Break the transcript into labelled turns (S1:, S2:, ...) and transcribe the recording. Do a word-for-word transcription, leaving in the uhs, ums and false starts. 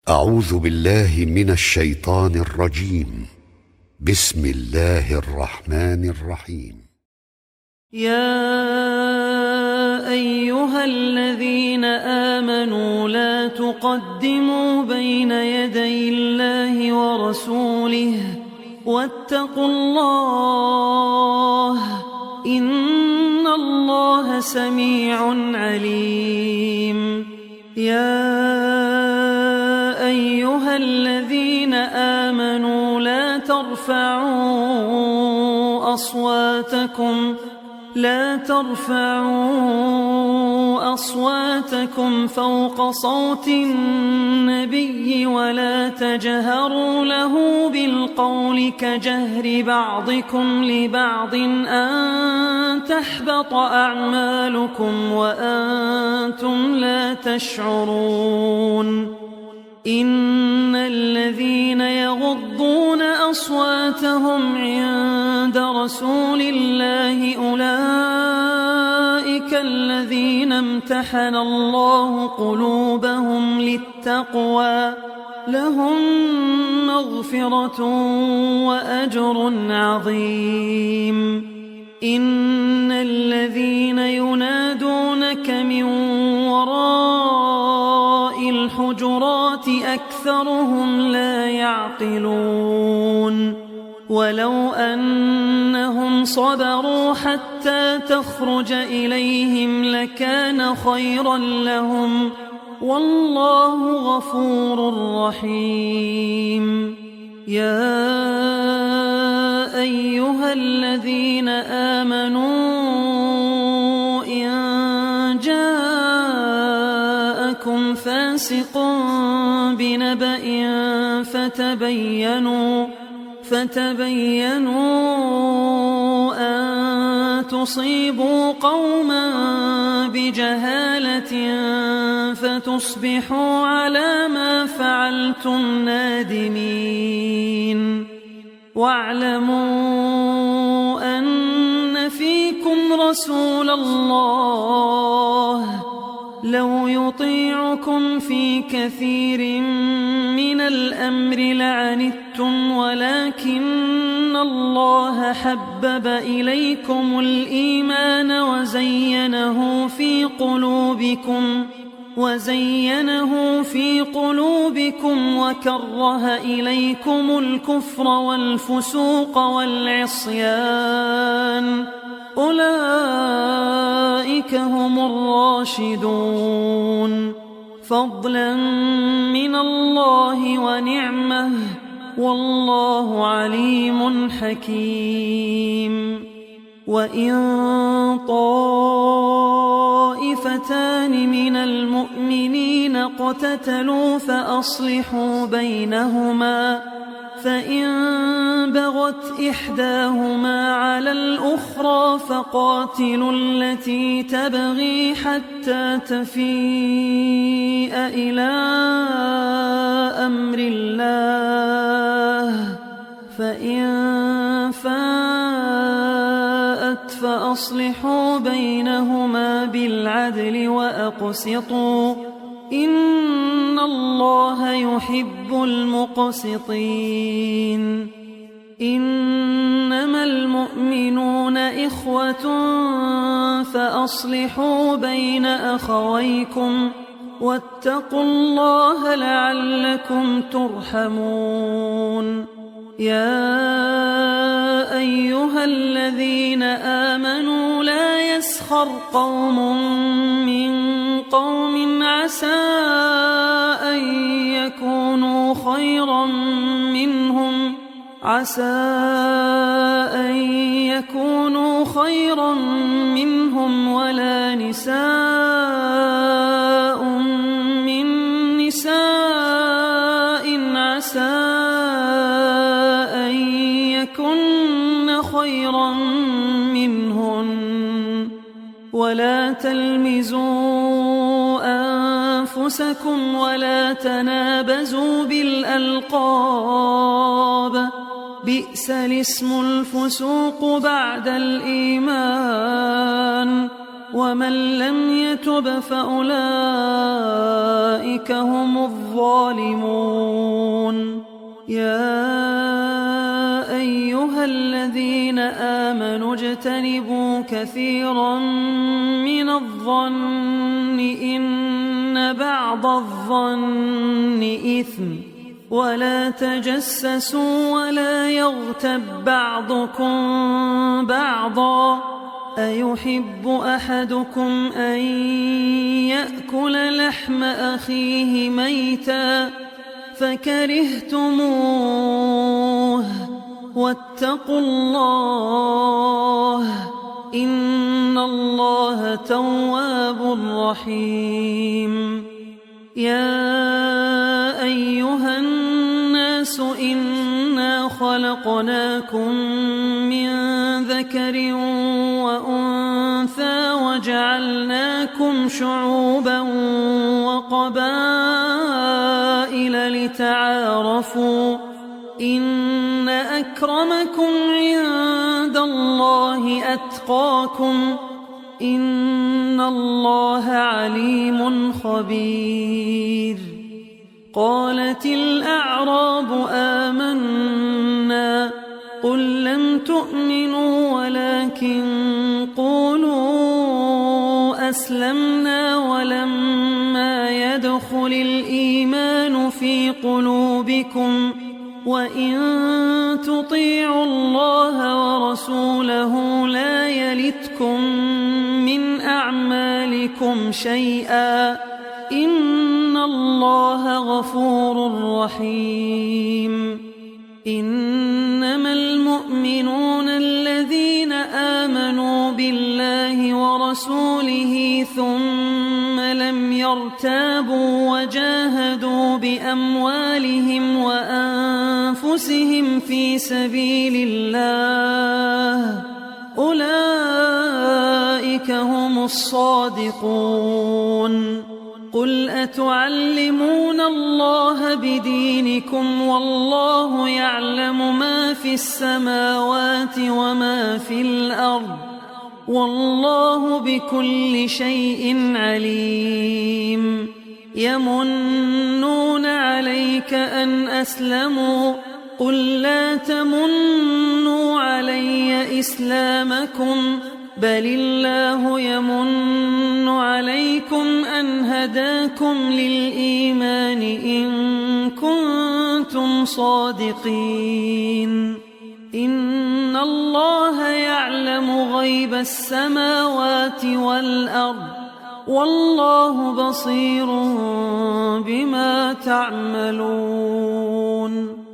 S1: أعوذ بالله من الشيطان الرجيم. بسم الله الرحمن الرحيم.
S2: يا أيها الذين آمنوا لا تقدموا بين يدي الله ورسوله واتقوا الله إن الله سميع عليم. يا أيها الذين آمنوا لا ترفعوا أصواتكم لا ترفعوا أصواتكم فوق صوت النبي ولا تجهروا له بالقول كجهر بعضكم لبعض أن تحبط أعمالكم وأنتم لا تشعرون. إن الذين يغضون أصواتهم عند رسول الله أولئك الذين امتحن الله قلوبهم للتقوى لهم مغفرة وأجر عظيم. إن الذين ينادونك من وراء الحجرات أكثرهم لا يعقلون. ولو أنهم صبروا حتى تخرج إليهم لكان خيرا لهم والله غفور رحيم. يا أيها الذين آمنوا إن جاءكم فاسق بنبأ فتبينوا فتبينوا أن تصيبوا قوما بجهالة فتصبحوا على ما فعلتم نادمين. واعلموا أن فيكم رسول الله لو يطيعكم في كثير من الأمر لعنتم ولكن الله حبب إليكم الإيمان وزينه في قلوبكم وزينه في قلوبكم وكره إليكم الكفر والفسوق والعصيان أولئك هم الراشدون فضلا من الله ونعمه والله عليم حكيم. وإن طائفتان من المؤمنين اقتتلوا فأصلحوا بينهما فإن بغت إحداهما على الأخرى فقاتلوا التي تبغي حتى تفيء إلى أمر الله فإن فاءت فأصلحوا بينهما بالعدل وأقسطوا إن الله يحب المقسطين. إنما المؤمنون إخوة فأصلحوا بين أخويكم واتقوا الله لعلكم ترحمون. يا أيها الذين آمنوا لا يسخر قوم من قوم عسى أن يكونوا خيرا منهم عسى أن يكونوا خيرا منهم ولا نساء من نساء عسى أن يكن خيرا منهن ولا تلمزوا أنفسكم ولا تنابزوا بالألقاب بئس الاسم الفسوق بعد الإيمان ومن لم يتب فأولئك هم الظالمون. يا أيها الذين آمنوا اجتنبوا كثيرا من الظن إن بعض الظن إثم، ولا تجسسوا ولا يغتب بعضكم بعضا، أيحب أحدكم أن يأكل لحم أخيه ميتا فكرهتموه، واتقوا الله إن الله تواب رحيم. يا أيها الناس إنا خلقناكم من ذكر وأنثى وجعلناكم شعوبا وقبائل لتعارفوا إن أكرمكم عند الله أتقاكم إن الله عليم خبير. قالت الأعراب آمنا قل لم تؤمنوا ولكن قولوا أسلمنا ولما يدخل الإيمان في قلوبكم وإن تطيعوا الله ورسوله لا يلتكم من أعمالكم شيئا إن الله غفور رحيم. إنما المؤمنون الذين آمنوا بالله ورسوله ثم لم يرتابوا وجاهدوا بأموالهم وأنفسهم في سبيل الله أولئك هم الصادقون. قل أتعلمون الله بدينكم والله يعلم ما في السماوات وما في الأرض والله بكل شيء عليم. يمنون عليك أن أسلموا قل لا تمنوا علي إسلامكم بل الله يمن عليكم أن هداكم للإيمان إن كنتم صادقين. إن الله يعلم غيب السماوات والأرض والله بصير بما تعملون.